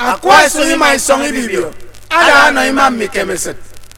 Akwa so my song ibibio. Ada no imam mi kemeset.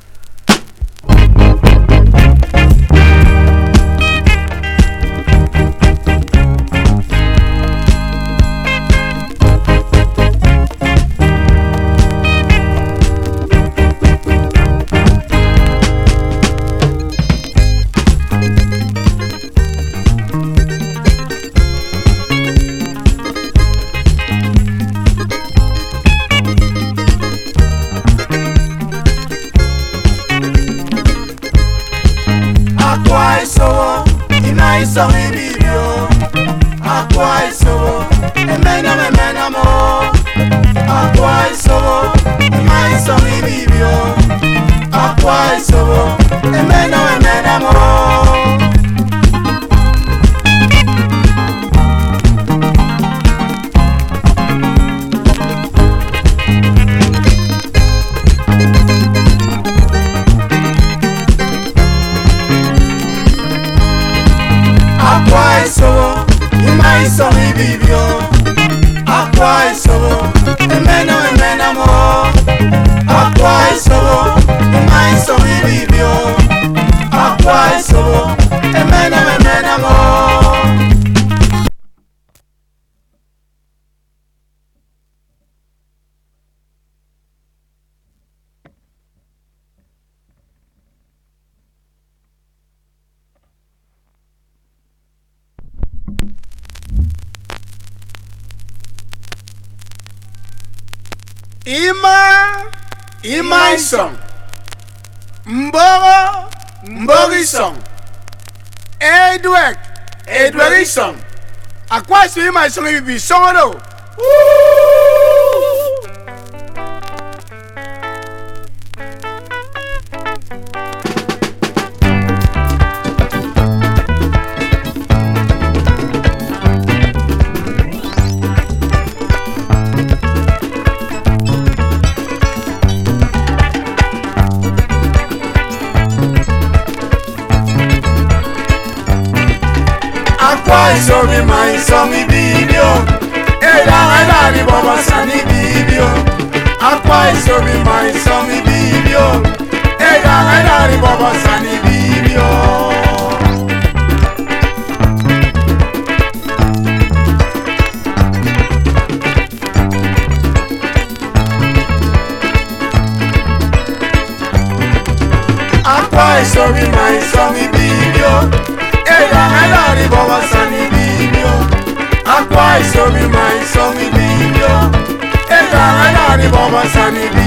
Akwa so imai song ibibio. Akwa so emena mo. Akwa so imai song ibibio. Akwa so emena mo. Akwa so imai song ibibio. Akwa so emena mo. Akwa so imai song ibibio. Akwa so emena mo. Ima song Mbori song Edward song Akwa so ima song ibi song do. Akwa so mi my song ibibio. Eda di baba sani bibio. Akwa so mi my song ibibio. Eda di baba sani bibio. Akwa so mi my song ibibio. Eda di baba sani bibio. Akwa so mi my song ibibio. Eda di baba sani bibio.